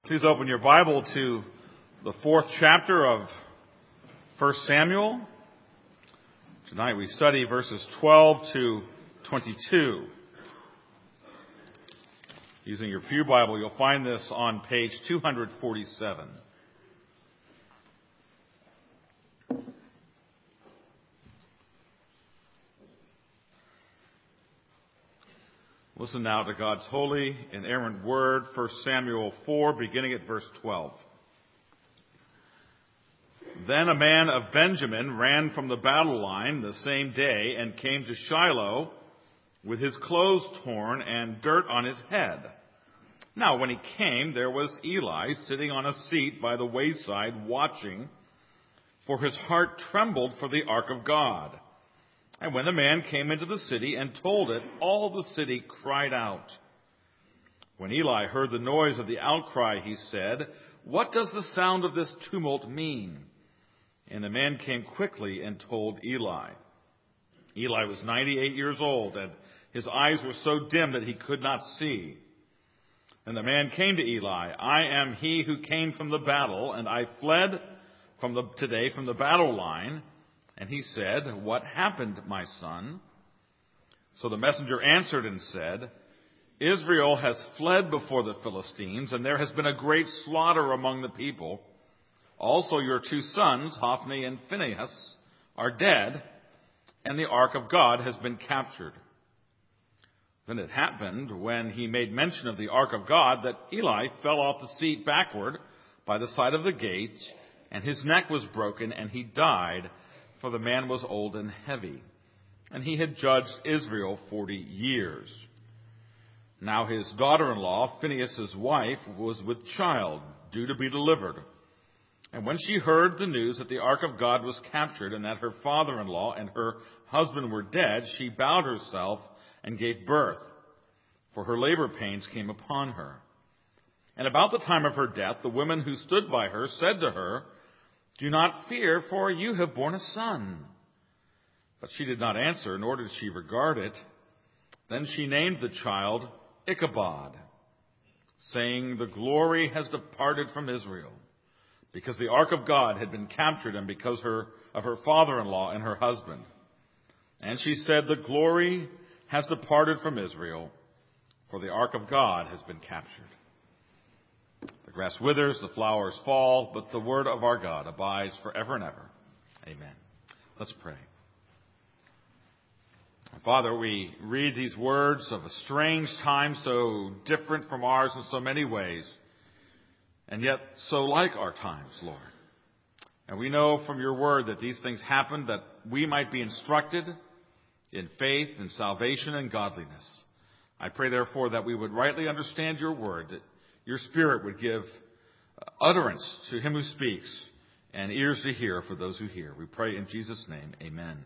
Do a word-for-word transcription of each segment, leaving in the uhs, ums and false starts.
Please open your Bible to the fourth chapter of First Samuel. Tonight we study verses twelve to twenty-two. Using your Pew Bible, you'll find this on page two forty-seven. Listen now to God's holy, inerrant word, First Samuel four, beginning at verse twelve. Then a man of Benjamin ran from the battle line the same day and came to Shiloh with his clothes torn and dirt on his head. Now when he came, there was Eli sitting on a seat by the wayside watching, for his heart trembled for the ark of God. And when the man came into the city and told it, all the city cried out. When Eli heard the noise of the outcry, he said, "What does the sound of this tumult mean?" And the man came quickly and told Eli. Eli was ninety-eight years old, and his eyes were so dim that he could not see. And the man came to Eli, "I am he who came from the battle, and I fled from the, today from the battle line." And he said, "What happened, my son?" So the messenger answered and said, "Israel has fled before the Philistines, and there has been a great slaughter among the people. Also your two sons, Hophni and Phinehas, are dead, and the ark of God has been captured." Then it happened, when he made mention of the ark of God, that Eli fell off the seat backward by the side of the gate, and his neck was broken, and he died, for the man was old and heavy, and he had judged Israel forty years. Now his daughter-in-law, Phinehas' wife, was with child, due to be delivered. And when she heard the news that the ark of God was captured, and that her father-in-law and her husband were dead, she bowed herself and gave birth, for her labor pains came upon her. And about the time of her death, the women who stood by her said to her, "Do not fear, for you have borne a son." But she did not answer, nor did she regard it. Then she named the child Ichabod, saying, "The glory has departed from Israel," because the ark of God had been captured, and because her, of her father-in-law and her husband. And she said, "The glory has departed from Israel, for the ark of God has been captured." The grass withers, the flowers fall, but the word of our God abides forever and ever. Amen. Let's pray. Father, we read these words of a strange time, so different from ours in so many ways, and yet so like our times, Lord. And we know from your word that these things happen that we might be instructed in faith and salvation and godliness. I pray, therefore, that we would rightly understand your word, that your Spirit would give utterance to him who speaks and ears to hear for those who hear. We pray in Jesus' name, amen.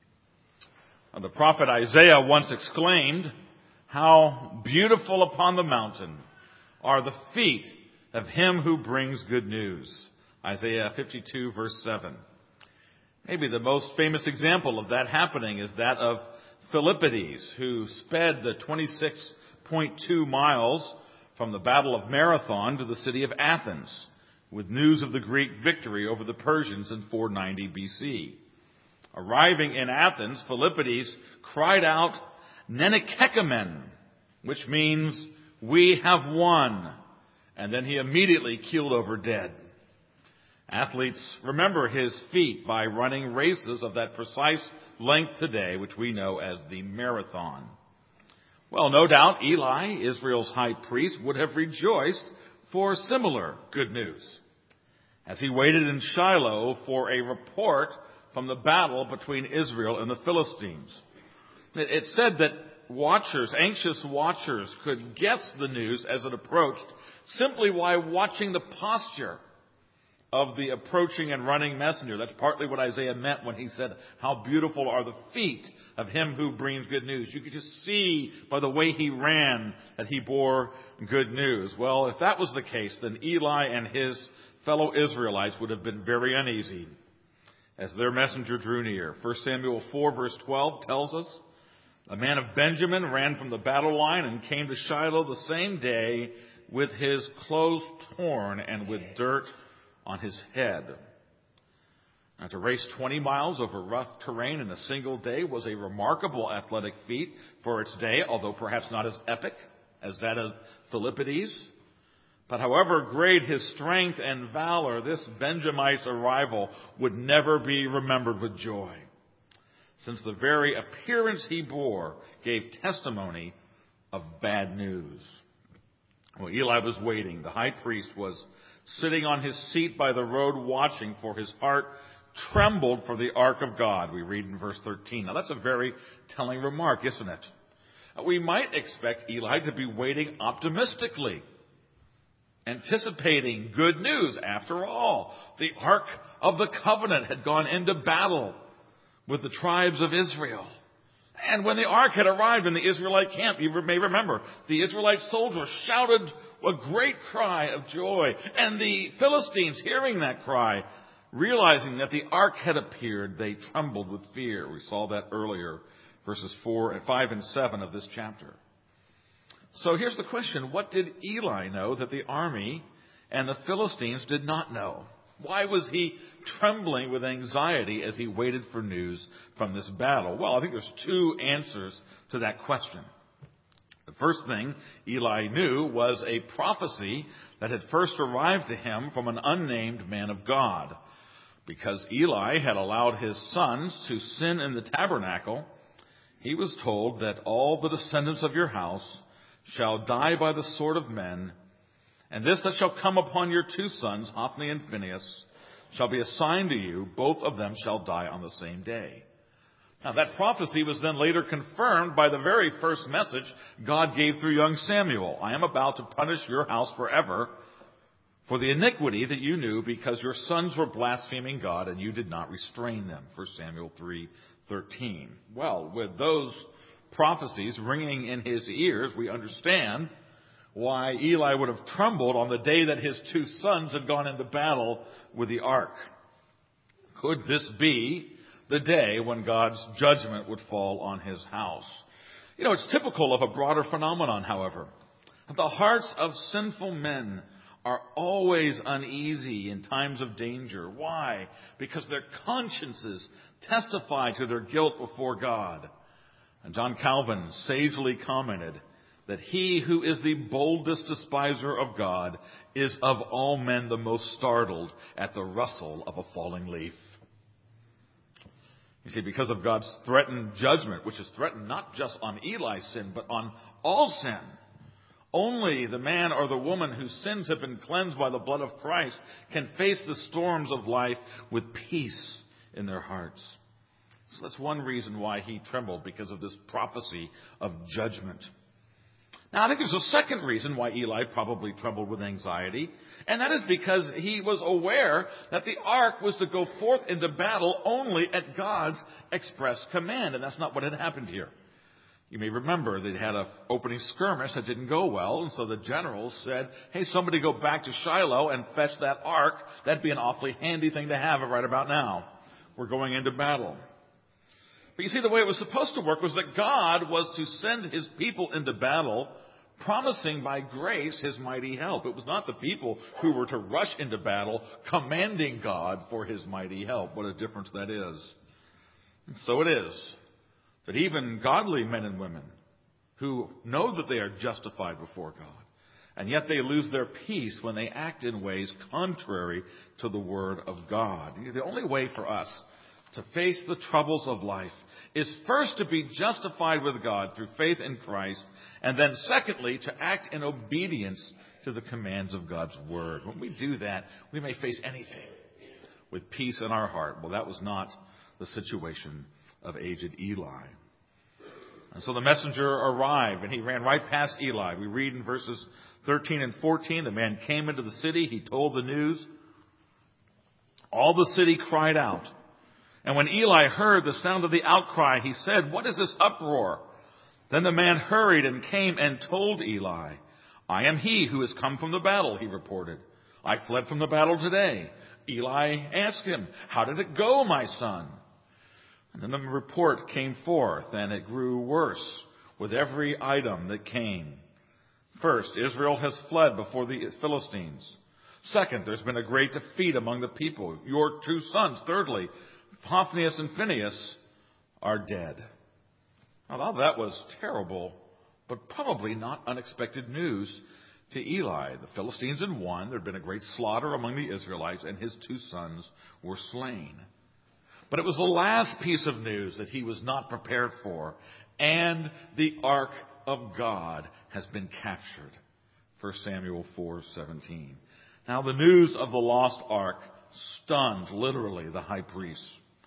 The prophet Isaiah once exclaimed, "How beautiful upon the mountain are the feet of him who brings good news." Isaiah fifty-two, verse seven. Maybe the most famous example of that happening is that of Philippides, who sped the twenty-six point two miles from the Battle of Marathon to the city of Athens, with news of the Greek victory over the Persians in four ninety B C. Arriving in Athens, Philippides cried out, "Nenekekamen," which means, "We have won." And then he immediately keeled over dead. Athletes remember his feat by running races of that precise length today, which we know as the marathon. Well, no doubt Eli, Israel's high priest, would have rejoiced for similar good news as he waited in Shiloh for a report from the battle between Israel and the Philistines. It said that watchers, anxious watchers, could guess the news as it approached simply by watching the posture of the approaching and running messenger. That's partly what Isaiah meant when he said, "How beautiful are the feet of him who brings good news." You could just see by the way he ran that he bore good news. Well, if that was the case, then Eli and his fellow Israelites would have been very uneasy as their messenger drew near. First Samuel four, verse twelve tells us, "A man of Benjamin ran from the battle line and came to Shiloh the same day with his clothes torn and with dirt on his head. Now, to race twenty miles over rough terrain in a single day was a remarkable athletic feat for its day, although perhaps not as epic as that of Philippides. But however great his strength and valor, this Benjamite's arrival would never be remembered with joy, since the very appearance he bore gave testimony of bad news. Well, Eli was waiting. The high priest was sitting on his seat by the road watching, for his heart trembled for the ark of God, we read in verse thirteen. Now that's a very telling remark, isn't it? We might expect Eli to be waiting optimistically, anticipating good news. After all, the Ark of the Covenant had gone into battle with the tribes of Israel. And when the Ark had arrived in the Israelite camp, you may remember, the Israelite soldiers shouted a great cry of joy. And the Philistines, hearing that cry, realizing that the Ark had appeared, they trembled with fear. We saw that earlier, verses four and five and seven of this chapter. So here's the question. What did Eli know that the army and the Philistines did not know? Why was he trembling with anxiety as he waited for news from this battle? Well, I think there's two answers to that question. The first thing Eli knew was a prophecy that had first arrived to him from an unnamed man of God. Because Eli had allowed his sons to sin in the tabernacle, he was told that all the descendants of your house shall die by the sword of men, and this that shall come upon your two sons, Hophni and Phinehas, shall be assigned to you. Both of them shall die on the same day. Now that prophecy was then later confirmed by the very first message God gave through young Samuel. I am about to punish your house forever for the iniquity that you knew, because your sons were blaspheming God and you did not restrain them. First Samuel three thirteen. Well, with those prophecies ringing in his ears, we understand why Eli would have trembled on the day that his two sons had gone into battle with the ark. Could this be the day when God's judgment would fall on his house? You know, it's typical of a broader phenomenon, however. The hearts of sinful men are always uneasy in times of danger. Why? Because their consciences testify to their guilt before God. And John Calvin sagely commented that he who is the boldest despiser of God is of all men the most startled at the rustle of a falling leaf. You see, because of God's threatened judgment, which is threatened not just on Eli's sin, but on all sin, only the man or the woman whose sins have been cleansed by the blood of Christ can face the storms of life with peace in their hearts. So that's one reason why he trembled, because of this prophecy of judgment. Now, I think there's a second reason why Eli probably trembled with anxiety, and that is because he was aware that the ark was to go forth into battle only at God's express command, and that's not what had happened here. You may remember they had an opening skirmish that didn't go well, and so the generals said, hey, somebody go back to Shiloh and fetch that ark. That'd be an awfully handy thing to have right about now. We're going into battle. But you see, the way it was supposed to work was that God was to send his people into battle, promising by grace his mighty help. It was not the people who were to rush into battle, commanding God for his mighty help. What a difference that is. And so it is that even godly men and women who know that they are justified before God, and yet they lose their peace when they act in ways contrary to the Word of God. The only way for us to face the troubles of life is first to be justified with God through faith in Christ, and then secondly, to act in obedience to the commands of God's Word. When we do that, we may face anything with peace in our heart. Well, that was not the situation of aged Eli. And so the messenger arrived, and he ran right past Eli. We read in verses thirteen and fourteen, the man came into the city, he told the news. All the city cried out. And when Eli heard the sound of the outcry, he said, what is this uproar? Then the man hurried and came and told Eli. I am he who has come from the battle, he reported. I fled from the battle today. Eli asked him, how did it go, my son? And then the report came forth, and it grew worse with every item that came. First, Israel has fled before the Philistines. Second, there's been a great defeat among the people. Your two sons, thirdly, Hophnius and Phinehas, are dead. Now, that was terrible, but probably not unexpected news to Eli. The Philistines had won. There had been a great slaughter among the Israelites, and his two sons were slain. But it was the last piece of news that he was not prepared for, and the ark of God has been captured. First Samuel four seventeen. Now, the news of the lost ark stunned, literally, the high priest.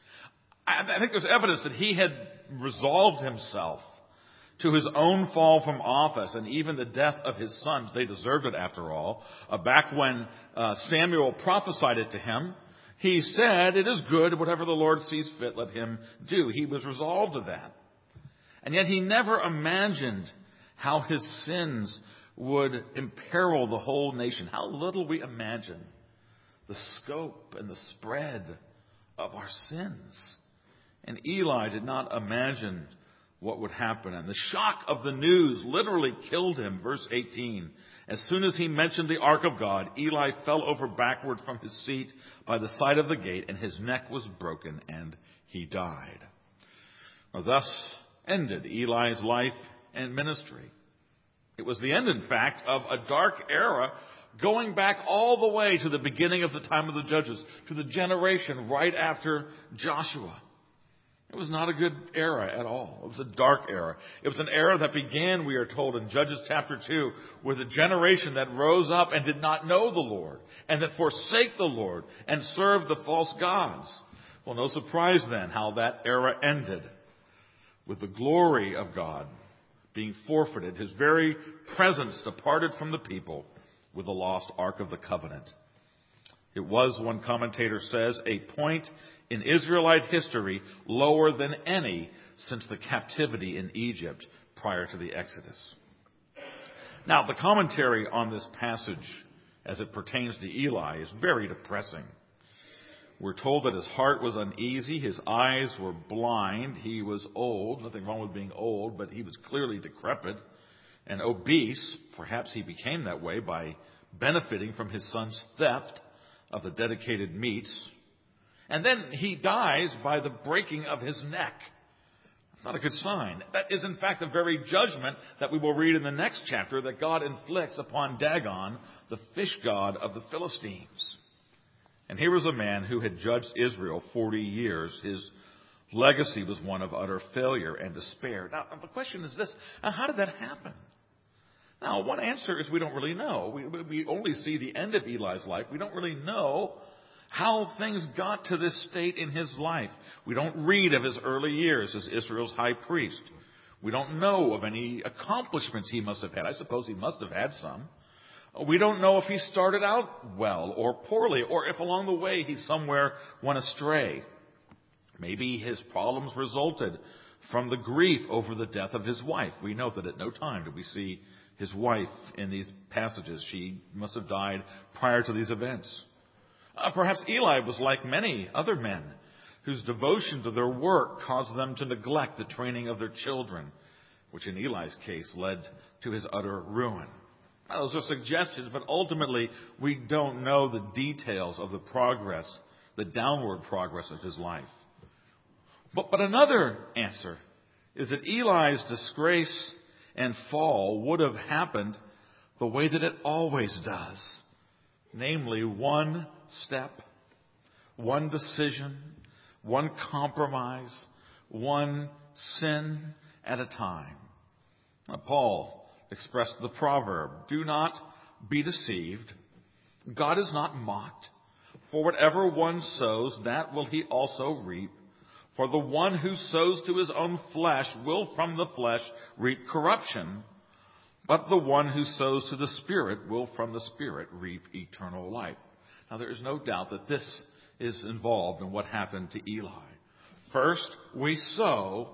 I think there's evidence that he had resolved himself to his own fall from office and even the death of his sons. They deserved it, after all. Uh, back when uh, Samuel prophesied it to him, he said, "It is good, whatever the Lord sees fit, let him do." He was resolved to that. And yet he never imagined how his sins would imperil the whole nation. How little we imagine the scope and the spread of our sins. And Eli did not imagine what would happen. And the shock of the news literally killed him. Verse eighteen. As soon as he mentioned the ark of God, Eli fell over backward from his seat by the side of the gate, and his neck was broken, and he died. Now, thus ended Eli's life and ministry. It was the end, in fact, of a dark era going back all the way to the beginning of the time of the judges, to the generation right after Joshua. It was not a good era at all. It was a dark era. It was an era that began, we are told in Judges chapter two, with a generation that rose up and did not know the Lord, and that forsake the Lord and served the false gods. Well, no surprise then how that era ended, with the glory of God being forfeited, his very presence departed from the people with the lost Ark of the Covenant. It was, one commentator says, a point in Israelite history lower than any since the captivity in Egypt prior to the Exodus. Now, the commentary on this passage as it pertains to Eli is very depressing. We're told that his heart was uneasy, his eyes were blind, he was old, nothing wrong with being old, but he was clearly decrepit and obese. Perhaps he became that way by benefiting from his son's theft of the dedicated meats. And then he dies by the breaking of his neck. It's not a good sign. That is, in fact, the very judgment that we will read in the next chapter that God inflicts upon Dagon, the fish god of the Philistines. And here was a man who had judged Israel forty years. His legacy was one of utter failure and despair. Now, the question is this: how did that happen? Now, one answer is we don't really know. We, we only see the end of Eli's life. We don't really know how things got to this state in his life. We don't read of his early years as Israel's high priest. We don't know of any accomplishments he must have had. I suppose he must have had some. We don't know if he started out well or poorly, or if along the way he somewhere went astray. Maybe his problems resulted from the grief over the death of his wife. We know that at no time do we see his wife in these passages. She must have died prior to these events. Uh, perhaps Eli was like many other men whose devotion to their work caused them to neglect the training of their children, which in Eli's case led to his utter ruin. Now, those are suggestions, but ultimately we don't know the details of the progress, the downward progress of his life. But, but another answer is that Eli's disgrace and fall would have happened the way that it always does. Namely, one step, one decision, one compromise, one sin at a time. Now, Paul expressed the proverb, "Do not be deceived. God is not mocked. For whatever one sows, that will he also reap. For the one who sows to his own flesh will from the flesh reap corruption. But the one who sows to the Spirit will from the Spirit reap eternal life." Now, there is no doubt that this is involved in what happened to Eli. First, we sow,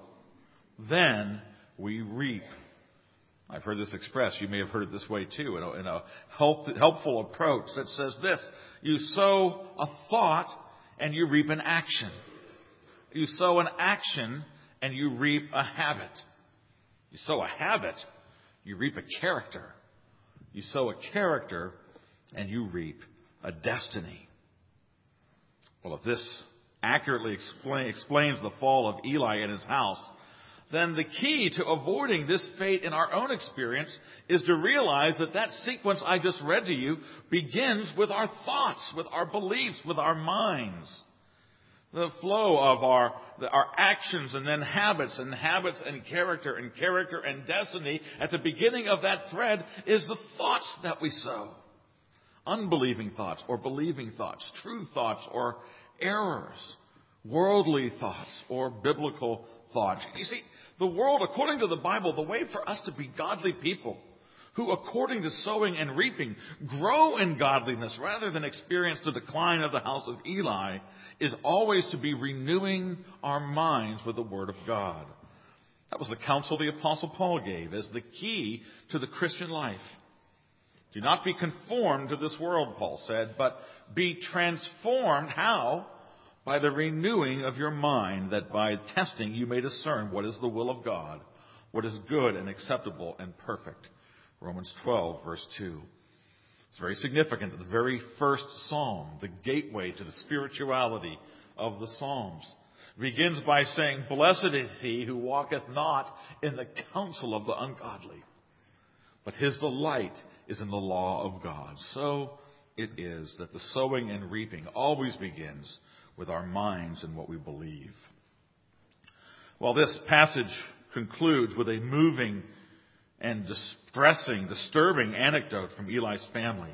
then we reap. I've heard this expressed. You may have heard it this way too, in a, in a help, helpful approach that says this: you sow a thought and you reap an action. You sow an action and you reap a habit. You sow a habit, you reap a character. You sow a character and you reap a destiny. Well, if this accurately explain, explains the fall of Eli and his house, then the key to avoiding this fate in our own experience is to realize that that sequence I just read to you begins with our thoughts, with our beliefs, with our minds. The flow of our, our actions and then habits and habits and character and character and destiny at the beginning of that thread is the thoughts that we sow. Unbelieving thoughts or believing thoughts, true thoughts or errors, worldly thoughts or biblical thoughts. You see, the world, according to the Bible, the way for us to be godly people who, according to sowing and reaping, grow in godliness rather than experience the decline of the house of Eli, is always to be renewing our minds with the Word of God. That was the counsel the Apostle Paul gave as the key to the Christian life. Do not be conformed to this world, Paul said, but be transformed. How? By the renewing of your mind, that by testing you may discern what is the will of God, what is good and acceptable and perfect. Romans twelve, verse two. It's very significant that the very first psalm, the gateway to the spirituality of the Psalms, begins by saying, "Blessed is he who walketh not in the counsel of the ungodly, but his delight is in the law of God." So it is that the sowing and reaping always begins with our minds and what we believe. Well, this passage concludes with a moving and distressing, disturbing anecdote from Eli's family.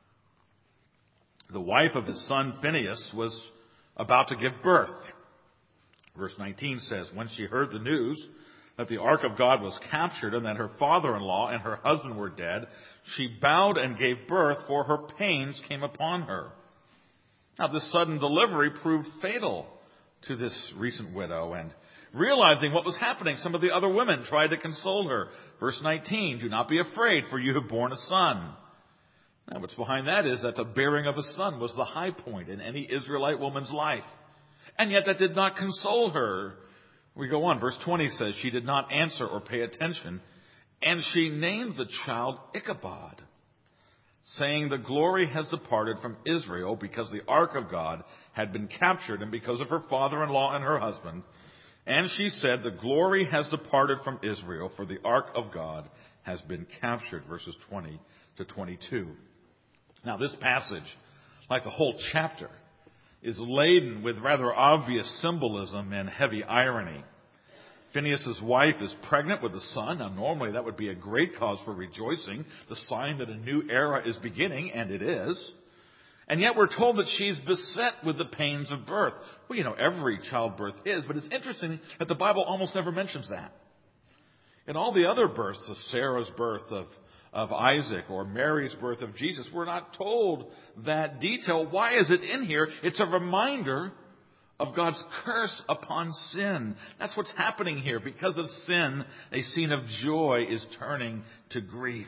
The wife of his son Phinehas was about to give birth. Verse nineteen says, when she heard the news that the ark of God was captured and that her father-in-law and her husband were dead, she bowed and gave birth, for her pains came upon her. Now, this sudden delivery proved fatal to this recent widow, and realizing what was happening, some of the other women tried to console her. Verse nineteen, "Do not be afraid, for you have borne a son." Now, what's behind that is that the bearing of a son was the high point in any Israelite woman's life. And yet that did not console her. We go on. Verse twenty says, she did not answer or pay attention, and she named the child Ichabod, saying, "The glory has departed from Israel, because the ark of God had been captured, and because of her father-in-law and her husband." And she said, "The glory has departed from Israel, for the ark of God has been captured." Verses twenty to twenty-two. Now, this passage, like the whole chapter, is laden with rather obvious symbolism and heavy irony. Phinehas' wife is pregnant with a son. Now, normally that would be a great cause for rejoicing, the sign that a new era is beginning, and it is. And yet we're told that she's beset with the pains of birth. Well, you know, every childbirth is, but it's interesting that the Bible almost never mentions that. In all the other births, of Sarah's birth of, of Isaac or Mary's birth of Jesus, we're not told that detail. Why is it in here? It's a reminder of God's curse upon sin. That's what's happening here. Because of sin, a scene of joy is turning to grief.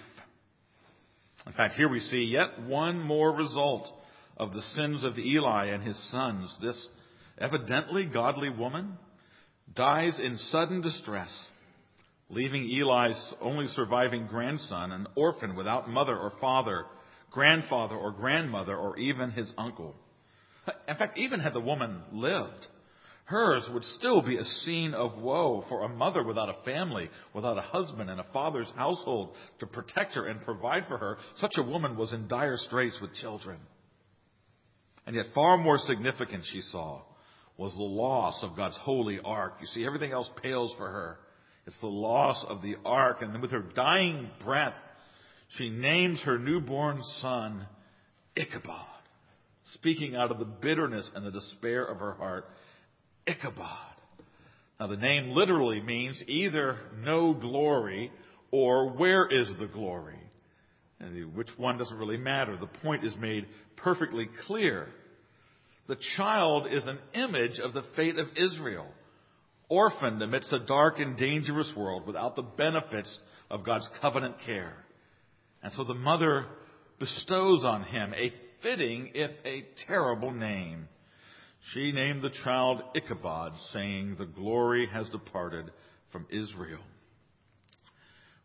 In fact, here we see yet one more result of the sins of Eli and his sons. This evidently godly woman dies in sudden distress, leaving Eli's only surviving grandson an orphan without mother or father, grandfather or grandmother, or even his uncle. In fact, even had the woman lived, hers would still be a scene of woe, for a mother without a family, without a husband and a father's household to protect her and provide for her. Such a woman was in dire straits with children. And yet far more significant, she saw, was the loss of God's holy ark. You see, everything else pales for her. It's the loss of the ark. And with her dying breath, she names her newborn son Ichabod, speaking out of the bitterness and the despair of her heart. Ichabod. Now, the name literally means either no glory or where is the glory? And which one doesn't really matter. The point is made perfectly clear. The child is an image of the fate of Israel, orphaned amidst a dark and dangerous world without the benefits of God's covenant care. And so the mother bestows on him a fitting, if a terrible name. She named the child Ichabod, saying, "The glory has departed from Israel."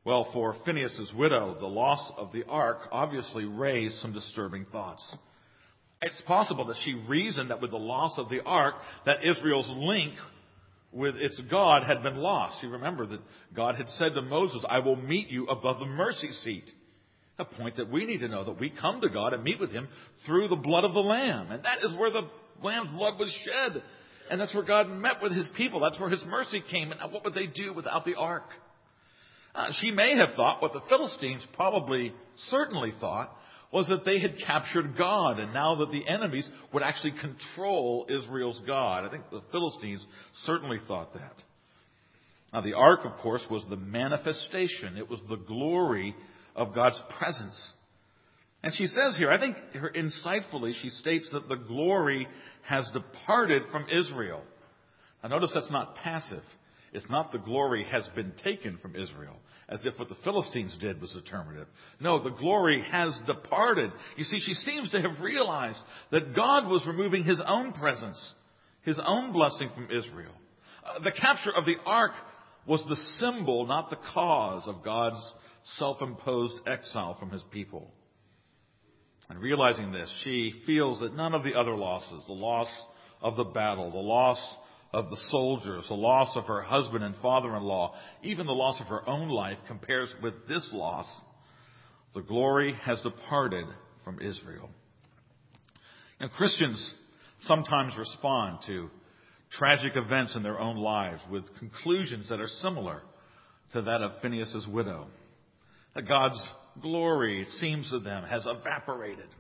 Well, for Phinehas' widow, the loss of the ark obviously raised some disturbing thoughts. It's possible that she reasoned that with the loss of the ark, that Israel's link with its God had been lost. You remember that God had said to Moses, I will meet you above the mercy seat. A point that we need to know, that we come to God and meet with Him through the blood of the Lamb. And that is where the Lamb's blood was shed. And that's where God met with His people. That's where His mercy came. And what would they do without the ark? Uh, she may have thought what the Philistines probably certainly thought was that they had captured God, and now that the enemies would actually control Israel's God. I think the Philistines certainly thought that. Now, the ark, of course, was the manifestation. It was the glory of God's presence. And she says here, I think her, insightfully, she states that the glory has departed from Israel. Now, notice that's not passive. It's not the glory has been taken from Israel, as if what the Philistines did was determinative. No, the glory has departed. You see, she seems to have realized that God was removing His own presence, His own blessing from Israel. Uh, the capture of the ark was the symbol, not the cause, of God's self-imposed exile from His people. And realizing this, she feels that none of the other losses, the loss of the battle, the loss of the soldiers, the loss of her husband and father-in-law, even the loss of her own life compares with this loss. The glory has departed from Israel. And Christians sometimes respond to tragic events in their own lives with conclusions that are similar to that of Phinehas' widow. That God's glory, it seems to them, has evaporated.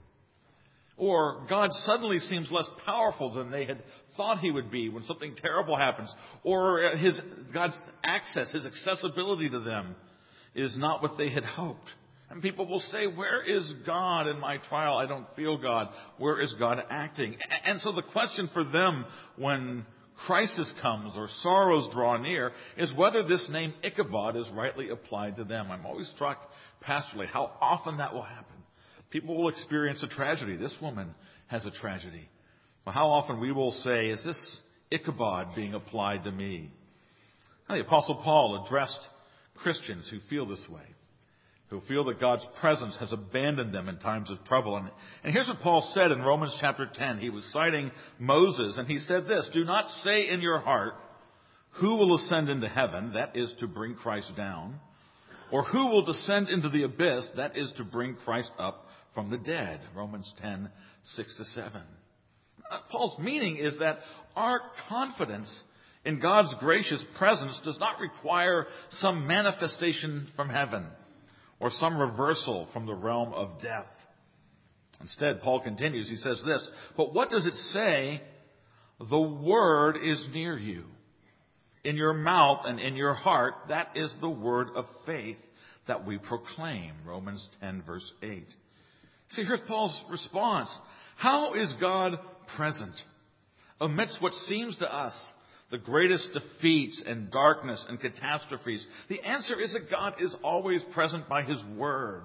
Or God suddenly seems less powerful than they had thought He would be when something terrible happens. Or his God's access, His accessibility to them is not what they had hoped. And people will say, where is God in my trial? I don't feel God. Where is God acting? And so the question for them when crisis comes or sorrows draw near is whether this name Ichabod is rightly applied to them. I'm always struck pastorally how often that will happen. People will experience a tragedy. This woman has a tragedy. Well, how often we will say, is this Ichabod being applied to me? Now, the Apostle Paul addressed Christians who feel this way, who feel that God's presence has abandoned them in times of trouble. And, and here's what Paul said in Romans chapter ten. He was citing Moses, and he said this, do not say in your heart, who will ascend into heaven? That is to bring Christ down. Or who will descend into the abyss? That is to bring Christ up from the dead. Romans ten, six to seven. Uh, Paul's meaning is that our confidence in God's gracious presence does not require some manifestation from heaven or some reversal from the realm of death. Instead, Paul continues, he says this, but what does it say? The word is near you, in your mouth and in your heart. That is the word of faith that we proclaim. Romans ten, verse eight. See, here's Paul's response. How is God present amidst what seems to us the greatest defeats and darkness and catastrophes? The answer is that God is always present by His Word.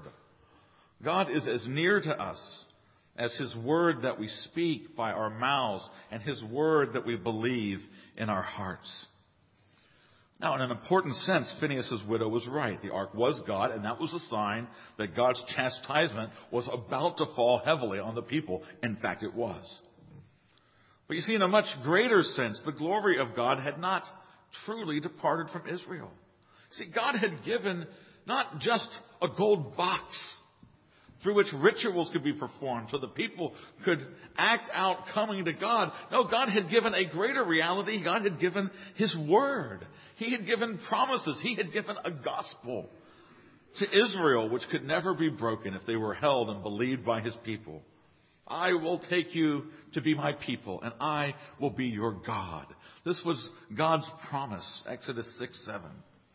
God is as near to us as His Word that we speak by our mouths and His Word that we believe in our hearts. Now, in an important sense, Phinehas' widow was right. The ark was God, and that was a sign that God's chastisement was about to fall heavily on the people. In fact, it was. But you see, in a much greater sense, the glory of God had not truly departed from Israel. See, God had given not just a gold box through which rituals could be performed so the people could act out coming to God. No, God had given a greater reality. God had given His Word. He had given promises. He had given a gospel to Israel which could never be broken if they were held and believed by His people. I will take you to be my people, and I will be your God. This was God's promise, Exodus six seven.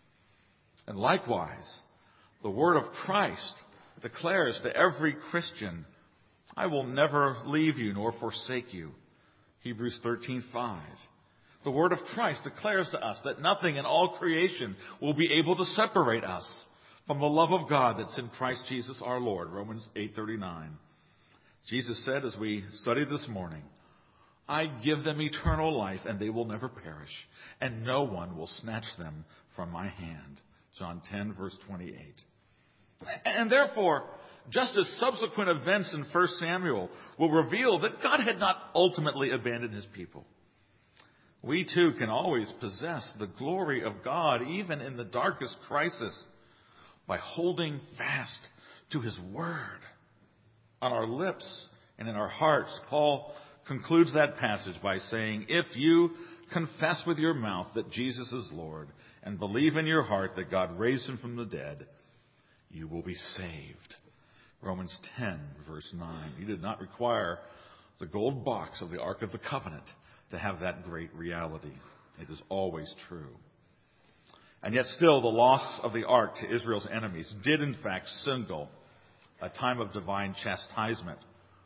And likewise, the word of Christ declares to every Christian, I will never leave you nor forsake you. Hebrews thirteen five. The word of Christ declares to us that nothing in all creation will be able to separate us from the love of God that's in Christ Jesus our Lord. Romans eight thirty-nine. Jesus said, as we studied this morning, I give them eternal life, and they will never perish, and no one will snatch them from my hand. John ten, verse twenty-eight. And therefore, just as subsequent events in First Samuel will reveal that God had not ultimately abandoned his people, we too can always possess the glory of God even in the darkest crisis by holding fast to his word on our lips and in our hearts. Paul concludes that passage by saying, if you confess with your mouth that Jesus is Lord and believe in your heart that God raised him from the dead, you will be saved. Romans ten, verse nine. He did not require the gold box of the Ark of the Covenant to have that great reality. It is always true. And yet still, the loss of the Ark to Israel's enemies did in fact signal a time of divine chastisement.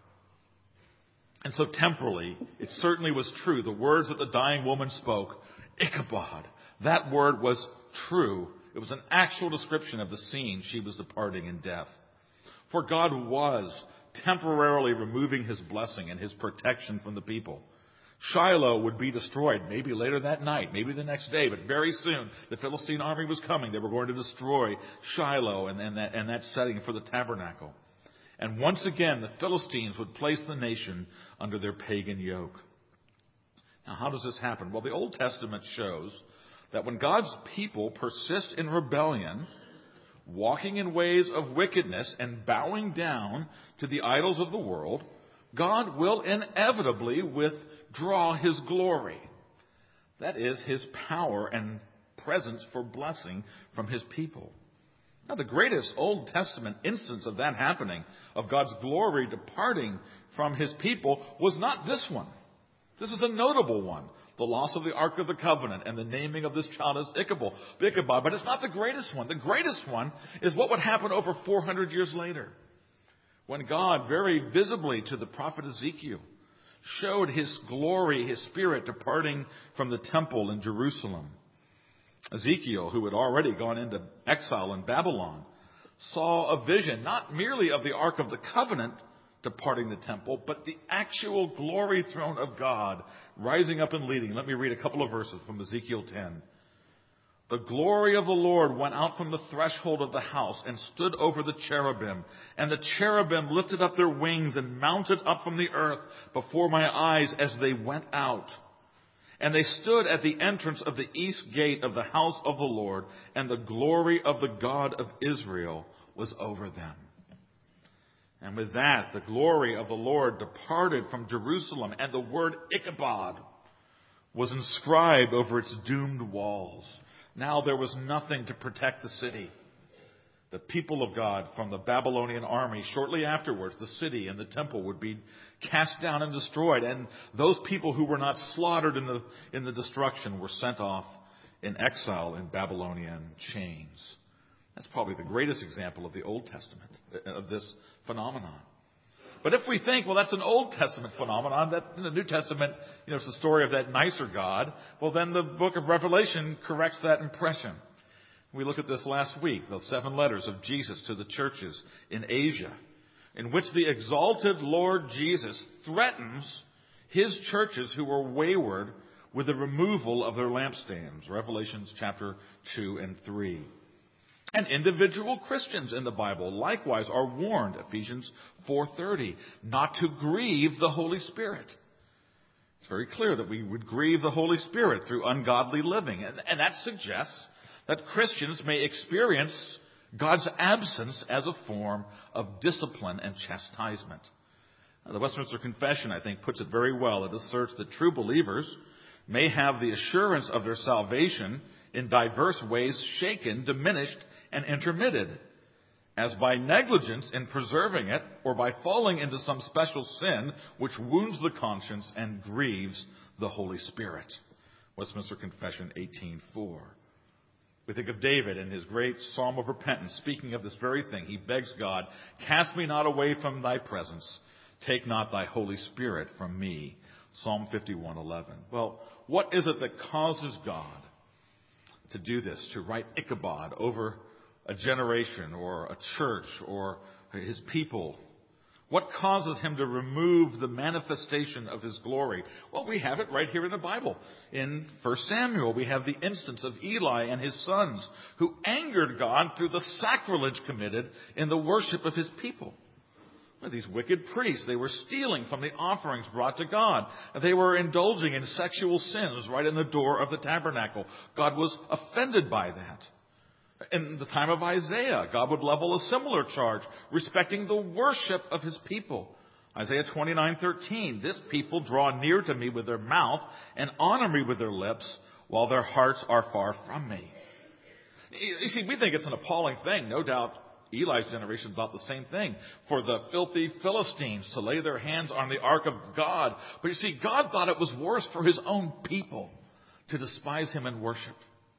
And so temporally, it certainly was true. The words that the dying woman spoke, Ichabod, that word was true. It was an actual description of the scene she was departing in death. For God was temporarily removing his blessing and his protection from the people. Shiloh would be destroyed, maybe later that night, maybe the next day, but very soon the Philistine army was coming. They were going to destroy Shiloh and, and, that, and that setting for the tabernacle. And once again, the Philistines would place the nation under their pagan yoke. Now, how does this happen? Well, the Old Testament shows that when God's people persist in rebellion, walking in ways of wickedness and bowing down to the idols of the world, God will inevitably withdraw his glory. That is, his power and presence for blessing from his people. Now, the greatest Old Testament instance of that happening, of God's glory departing from his people, was not this one. This is a notable one. The loss of the Ark of the Covenant and the naming of this child as Ichabod. Ichabod. But it's not the greatest one. The greatest one is what would happen over four hundred years later, when God very visibly to the prophet Ezekiel showed his glory, his spirit departing from the temple in Jerusalem. Ezekiel, who had already gone into exile in Babylon, saw a vision not merely of the Ark of the Covenant departing the temple, but the actual glory throne of God rising up and leading. Let me read a couple of verses from Ezekiel ten. The glory of the Lord went out from the threshold of the house and stood over the cherubim. And the cherubim lifted up their wings and mounted up from the earth before my eyes as they went out. And they stood at the entrance of the east gate of the house of the Lord, and the glory of the God of Israel was over them. And with that, the glory of the Lord departed from Jerusalem, and the word Ichabod was inscribed over its doomed walls. Now there was nothing to protect the city. The people of God from the Babylonian army, shortly afterwards, the city and the temple would be cast down and destroyed. And those people who were not slaughtered in the, in the destruction were sent off in exile in Babylonian chains. That's probably the greatest example of the Old Testament, of this phenomenon. But if we think, well, that's an Old Testament phenomenon, that in the New Testament, you know, it's the story of that nicer God, well, then the book of Revelation corrects that impression. We looked at this last week, the seven letters of Jesus to the churches in Asia, in which the exalted Lord Jesus threatens his churches who were wayward with the removal of their lampstands. Revelations chapter two and three. And individual Christians in the Bible likewise are warned, Ephesians four thirty, not to grieve the Holy Spirit. It's very clear that we would grieve the Holy Spirit through ungodly living. And, and that suggests that Christians may experience God's absence as a form of discipline and chastisement. Now, the Westminster Confession, I think, puts it very well. It asserts that true believers may have the assurance of their salvation in diverse ways shaken, diminished, and intermitted, as by negligence in preserving it, or by falling into some special sin which wounds the conscience and grieves the Holy Spirit. Westminster Confession eighteen four. We think of David in his great Psalm of Repentance, speaking of this very thing. He begs God, "Cast me not away from thy presence. Take not thy Holy Spirit from me." Psalm fifty-one eleven. Well, what is it that causes God to do this, to write Ichabod over a generation or a church or his people? What causes him to remove the manifestation of his glory? Well, we have it right here in the Bible. In First Samuel, we have the instance of Eli and his sons who angered God through the sacrilege committed in the worship of his people. Well, these wicked priests, they were stealing from the offerings brought to God. They were indulging in sexual sins right in the door of the tabernacle. God was offended by that. In the time of Isaiah, God would level a similar charge respecting the worship of his people. Isaiah twenty-nine thirteen, this people draw near to me with their mouth and honor me with their lips, while their hearts are far from me. You see, we think it's an appalling thing. No doubt Eli's generation thought the same thing. For the filthy Philistines to lay their hands on the ark of God. But you see, God thought it was worse for his own people to despise him in worship.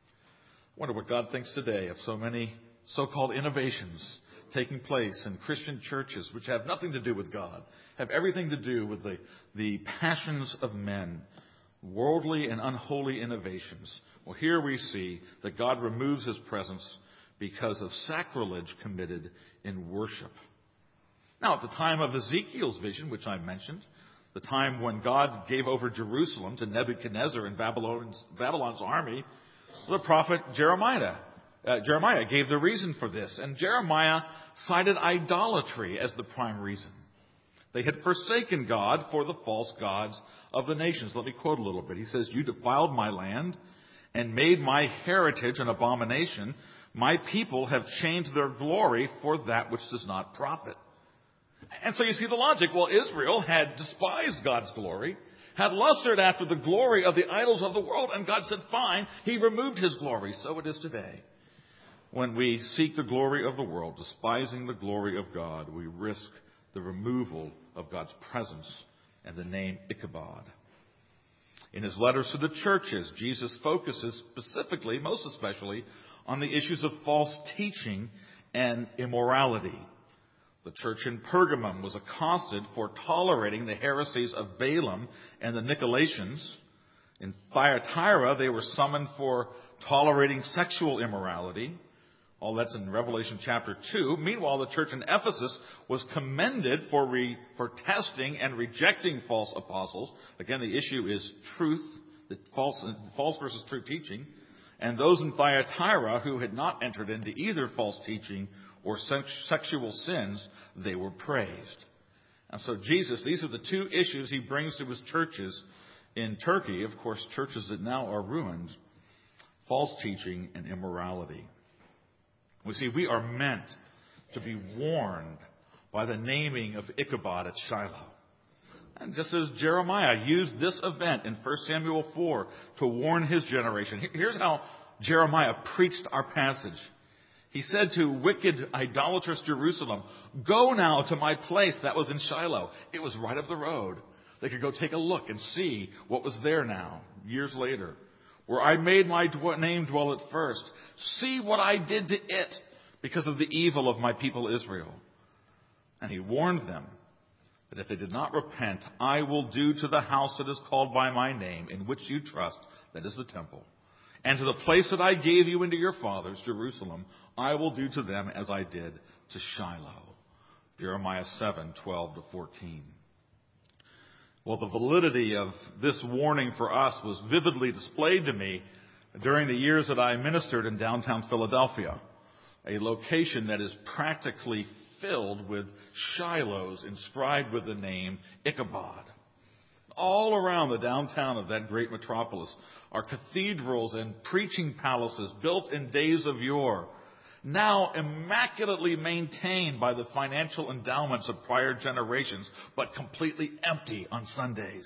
I wonder what God thinks today of so many so-called innovations taking place in Christian churches which have nothing to do with God, have everything to do with the, the passions of men, worldly and unholy innovations. Well, here we see that God removes his presence because of sacrilege committed in worship. Now, at the time of Ezekiel's vision, which I mentioned, the time when God gave over Jerusalem to Nebuchadnezzar and Babylon's, Babylon's army, the prophet Jeremiah, uh, Jeremiah gave the reason for this. And Jeremiah cited idolatry as the prime reason. They had forsaken God for the false gods of the nations. Let me quote a little bit. He says, "You defiled my land and made my heritage an abomination. My people have changed their glory for that which does not profit." And so you see the logic. Well, Israel had despised God's glory, had lusted after the glory of the idols of the world, and God said, fine, he removed his glory. So it is today. When we seek the glory of the world, despising the glory of God, we risk the removal of God's presence and the name Ichabod. In his letters to the churches, Jesus focuses specifically, most especially, on the issues of false teaching and immorality. The church in Pergamum was accosted for tolerating the heresies of Balaam and the Nicolaitans. In Thyatira, they were summoned for tolerating sexual immorality. All that's in Revelation chapter two. Meanwhile, the church in Ephesus was commended for re, for testing and rejecting false apostles. Again, the issue is truth, the false, false versus true teaching. And those in Thyatira who had not entered into either false teaching or sex, sexual sins, they were praised. And so Jesus, these are the two issues he brings to his churches in Turkey. Of course, churches that now are ruined. False teaching and immorality. We see, we are meant to be warned by the naming of Ichabod at Shiloh. And just as Jeremiah used this event in First Samuel four to warn his generation, here's how Jeremiah preached our passage. He said to wicked, idolatrous Jerusalem, "Go now to my place that was in Shiloh." It was right up the road. They could go take a look and see what was there now, years later. "Where I made my name dwell at first. See what I did to it because of the evil of my people Israel." And he warned them that if they did not repent, I will do to the house that is called by my name, in which you trust, that is the temple, and to the place that I gave you into your fathers, Jerusalem, I will do to them as I did to Shiloh. Jeremiah seven, twelve to fourteen. Well, the validity of this warning for us was vividly displayed to me during the years that I ministered in downtown Philadelphia, a location that is practically filled with Shilohs inscribed with the name Ichabod. All around the downtown of that great metropolis are cathedrals and preaching palaces built in days of yore, now immaculately maintained by the financial endowments of prior generations, but completely empty on Sundays.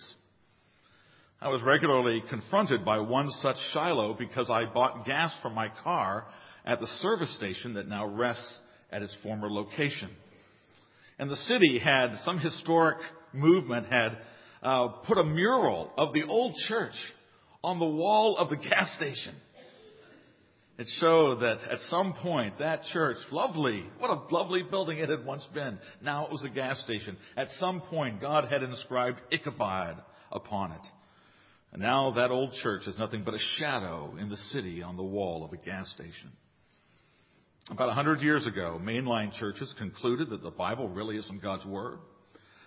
I was regularly confronted by one such Shiloh because I bought gas for my car at the service station that now rests at its former location. And the city had, some historic movement had uh, put a mural of the old church on the wall of the gas station. It showed that at some point that church, lovely, what a lovely building it had once been. Now it was a gas station. At some point God had inscribed Ichabod upon it. And now that old church is nothing but a shadow in the city on the wall of a gas station. About a hundred years ago, mainline churches concluded that the Bible really isn't God's Word.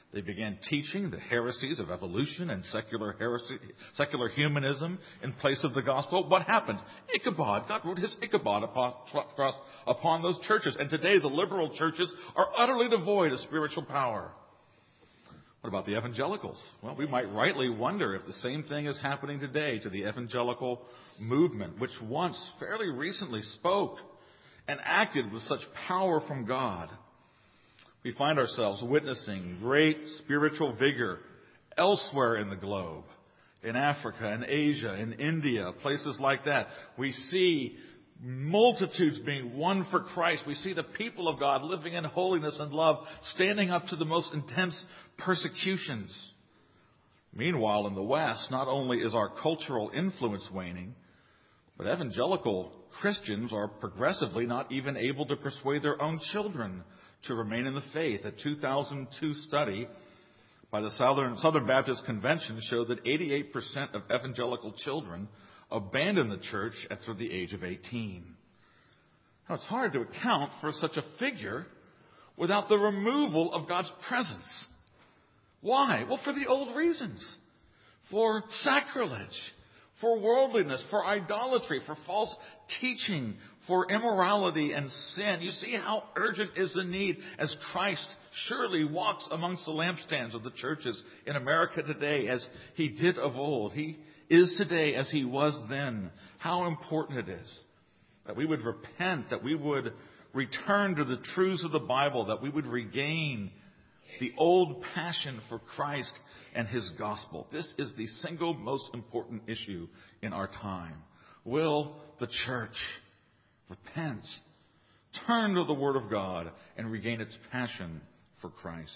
They began teaching the heresies of evolution and secular heresy, secular humanism in place of the gospel. What happened? Ichabod. God wrote his Ichabod upon, upon those churches. And today the liberal churches are utterly devoid of spiritual power. What about the evangelicals? Well, we might rightly wonder if the same thing is happening today to the evangelical movement, which once fairly recently spoke and acted with such power from God. We find ourselves witnessing great spiritual vigor elsewhere in the globe, in Africa, in Asia, in India, places like that. We see multitudes being won for Christ. We see the people of God living in holiness and love, standing up to the most intense persecutions. Meanwhile, in the West, not only is our cultural influence waning, but evangelical Christians are progressively not even able to persuade their own children to remain in the faith. A two thousand two study by the Southern, Southern Baptist Convention showed that eighty-eight percent of evangelical children abandon the church at the age of eighteen. Now, it's hard to account for such a figure without the removal of God's presence. Why? Well, for the old reasons. For sacrilege, for worldliness, for idolatry, for false teaching, for immorality and sin. You see how urgent is the need as Christ surely walks amongst the lampstands of the churches in America today as he did of old. He is today as he was then. How important it is that we would repent, that we would return to the truths of the Bible, that we would regain the old passion for Christ and his gospel. This is the single most important issue in our time. Will the church repent, turn to the Word of God, and regain its passion for Christ?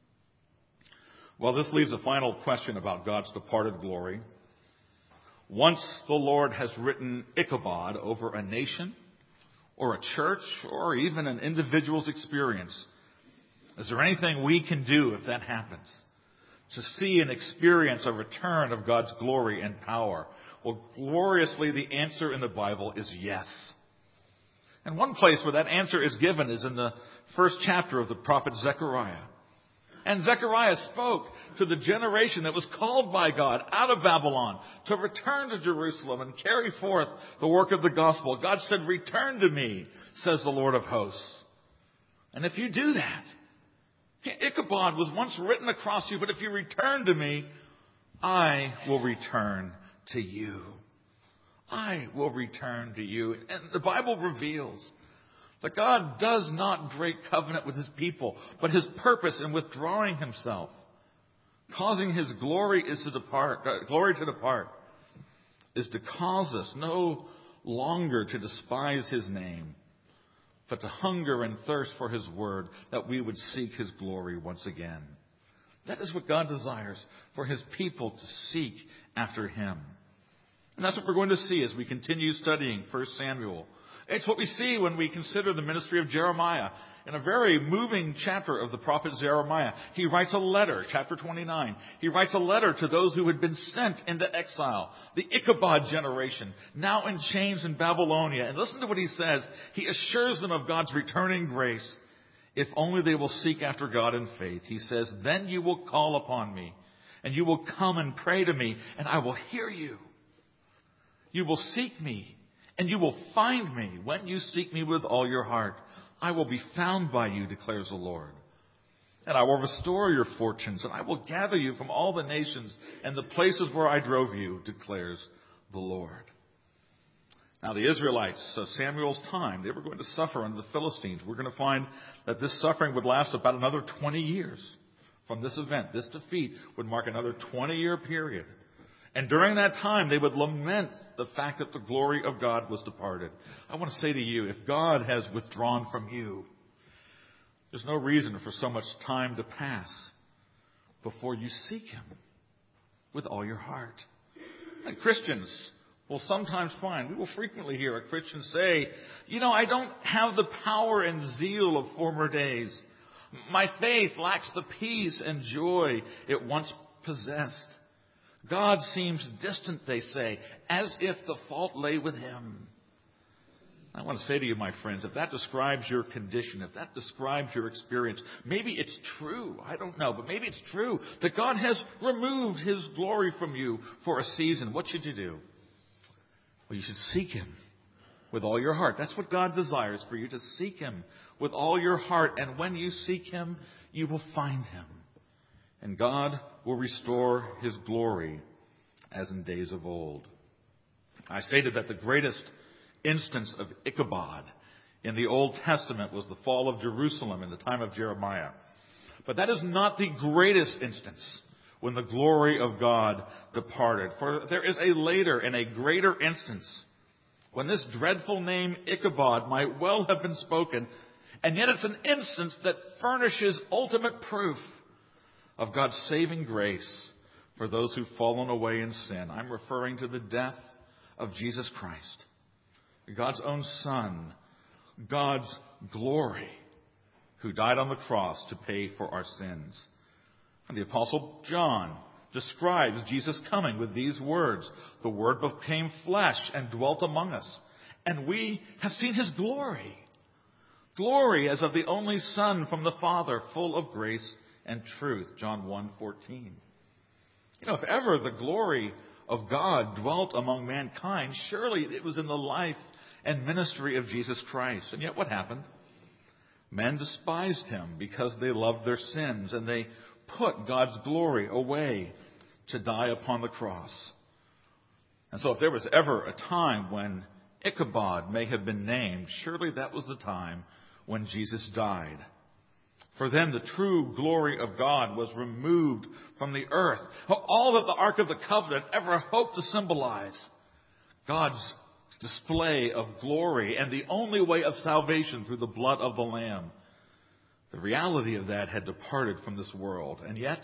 Well, this leaves a final question about God's departed glory. Once the Lord has written Ichabod over a nation, or a church, or even an individual's experience, is there anything we can do if that happens? To see and experience a return of God's glory and power? Well, gloriously, the answer in the Bible is yes. And one place where that answer is given is in the first chapter of the prophet Zechariah. And Zechariah spoke to the generation that was called by God out of Babylon to return to Jerusalem and carry forth the work of the gospel. God said, "Return to me," says the Lord of hosts. And if you do that, Ichabod was once written across you, but if you return to me, I will return to you. I will return to you. And the Bible reveals that God does not break covenant with his people, but his purpose in withdrawing himself, causing his glory is to depart, uh, glory to depart, is to cause us no longer to despise his name, but to hunger and thirst for his word, that we would seek his glory once again. That is what God desires, for his people to seek after him. And that's what we're going to see as we continue studying First Samuel. It's what we see when we consider the ministry of Jeremiah. In a very moving chapter of the prophet Jeremiah, he writes a letter, chapter twenty-nine. He writes a letter to those who had been sent into exile, the Ichabod generation, now in chains in Babylonia. And listen to what he says. He assures them of God's returning grace, if only they will seek after God in faith. He says, "Then you will call upon me, and you will come and pray to me, and I will hear you. You will seek me, and you will find me when you seek me with all your heart. I will be found by you, declares the Lord. And I will restore your fortunes, and I will gather you from all the nations and the places where I drove you, declares the Lord." Now, the Israelites, of Samuel's time, they were going to suffer under the Philistines. We're going to find that this suffering would last about another twenty years from this event. This defeat would mark another twenty-year period. And during that time, they would lament the fact that the glory of God was departed. I want to say to you, if God has withdrawn from you, there's no reason for so much time to pass before you seek him with all your heart. And Christians will sometimes find, we will frequently hear a Christian say, you know, I don't have the power and zeal of former days. My faith lacks the peace and joy it once possessed. God seems distant, they say, as if the fault lay with him. I want to say to you, my friends, if that describes your condition, if that describes your experience, maybe it's true. I don't know, but maybe it's true that God has removed His glory from you for a season. What should you do? Well, you should seek Him with all your heart. That's what God desires for you, to seek Him with all your heart. And when you seek Him, you will find Him. And God will restore His glory as in days of old. I stated that the greatest instance of Ichabod in the Old Testament was the fall of Jerusalem in the time of Jeremiah. But that is not the greatest instance when the glory of God departed. For there is a later and a greater instance when this dreadful name Ichabod might well have been spoken, and yet it's an instance that furnishes ultimate proof of God's saving grace for those who've fallen away in sin. I'm referring to the death of Jesus Christ, God's own Son, God's glory, who died on the cross to pay for our sins. And the Apostle John describes Jesus coming with these words: "The Word became flesh and dwelt among us, and we have seen His glory. Glory as of the only Son from the Father, full of grace and truth." John one fourteen. You know, if ever the glory of God dwelt among mankind, surely it was in the life and ministry of Jesus Christ. And yet what happened? Men despised Him because they loved their sins, and they put God's glory away to die upon the cross. And so if there was ever a time when Ichabod may have been named, surely that was the time when Jesus died. For then the true glory of God was removed from the earth. All that the Ark of the Covenant ever hoped to symbolize, God's display of glory and the only way of salvation through the blood of the Lamb. The reality of that had departed from this world. And yet,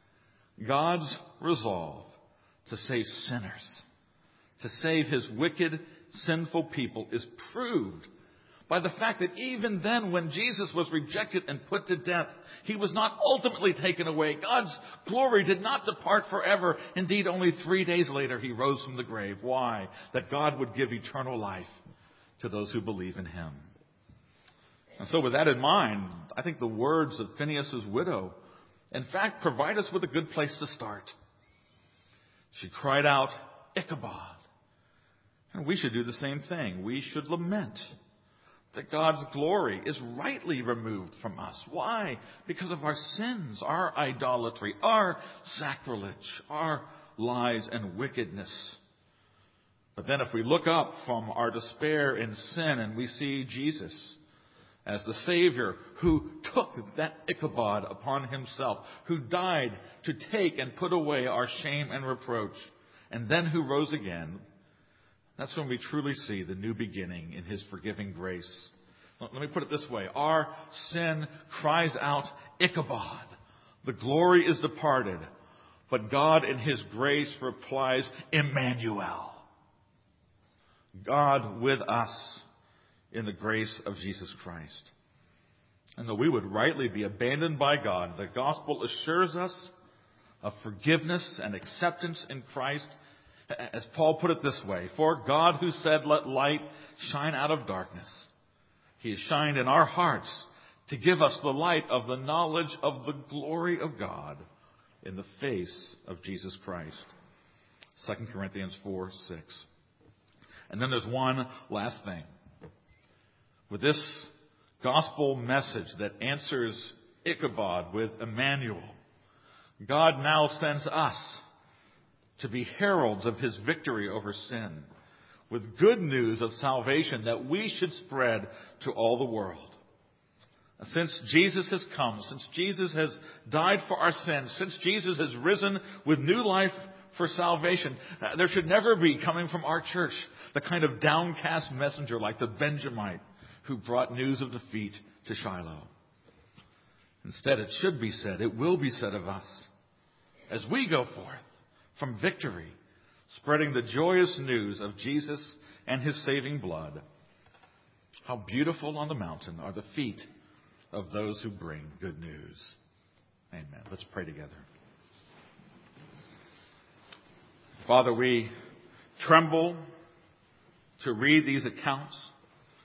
God's resolve to save sinners, to save His wicked, sinful people, is proved by the fact that even then, when Jesus was rejected and put to death, He was not ultimately taken away. God's glory did not depart forever. Indeed, only three days later, He rose from the grave. Why? That God would give eternal life to those who believe in Him. And so with that in mind, I think the words of Phinehas' widow, in fact, provide us with a good place to start. She cried out, "Ichabod." And we should do the same thing. We should lament that God's glory is rightly removed from us. Why? Because of our sins, our idolatry, our sacrilege, our lies and wickedness. But then if we look up from our despair in sin and we see Jesus as the Savior who took that Ichabod upon Himself, who died to take and put away our shame and reproach, and then who rose again, that's when we truly see the new beginning in His forgiving grace. Let me put it this way. Our sin cries out, "Ichabod." The glory is departed. But God in His grace replies, "Emmanuel." God with us in the grace of Jesus Christ. And though we would rightly be abandoned by God, the gospel assures us of forgiveness and acceptance in Christ. As Paul put it this way, "For God who said, 'Let light shine out of darkness,' He has shined in our hearts to give us the light of the knowledge of the glory of God in the face of Jesus Christ." Second Corinthians four six. And then there's one last thing. With this gospel message that answers Ichabod with Emmanuel, God now sends us to be heralds of His victory over sin, with good news of salvation that we should spread to all the world. Since Jesus has come, since Jesus has died for our sins, since Jesus has risen with new life for salvation, there should never be, coming from our church, the kind of downcast messenger like the Benjamite who brought news of defeat to Shiloh. Instead, it should be said, it will be said of us, as we go forth from victory, spreading the joyous news of Jesus and His saving blood, "How beautiful on the mountain are the feet of those who bring good news." Amen. Let's pray together. Father, we tremble to read these accounts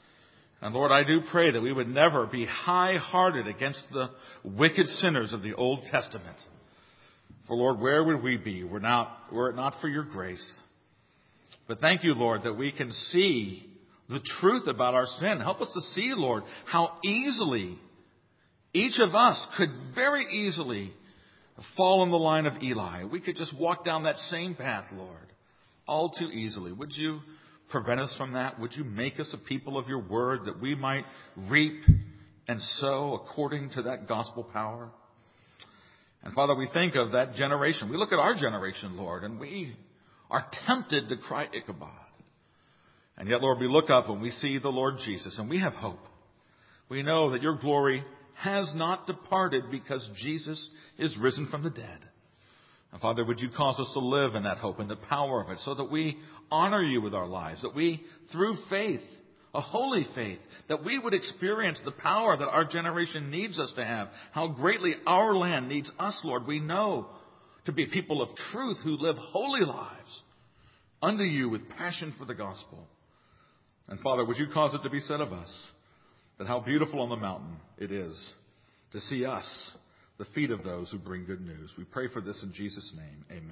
And Lord, I do pray that we would never be high-hearted against the wicked sinners of the Old Testament. For Lord, where would we be were, not, were it not for your grace? But thank you, Lord, that we can see the truth about our sin. Help us to see, Lord, how easily each of us could very easily fall in the line of Eli. We could just walk down that same path, Lord, all too easily. Would you prevent us from that? Would you make us a people of your word that we might reap and sow according to that gospel power? And Father, we think of that generation. We look at our generation, Lord, and we are tempted to cry Ichabod. And yet, Lord, we look up and we see the Lord Jesus, and we have hope. We know that your glory has not departed because Jesus is risen from the dead. And Father, would you cause us to live in that hope and the power of it so that we honor you with our lives, that we, through faith, a holy faith, that we would experience the power that our generation needs us to have, how greatly our land needs us, Lord. We know to be people of truth who live holy lives unto you with passion for the gospel. And Father, would you cause it to be said of us that how beautiful on the mountain it is to see us, the feet of those who bring good news. We pray for this in Jesus' name. Amen.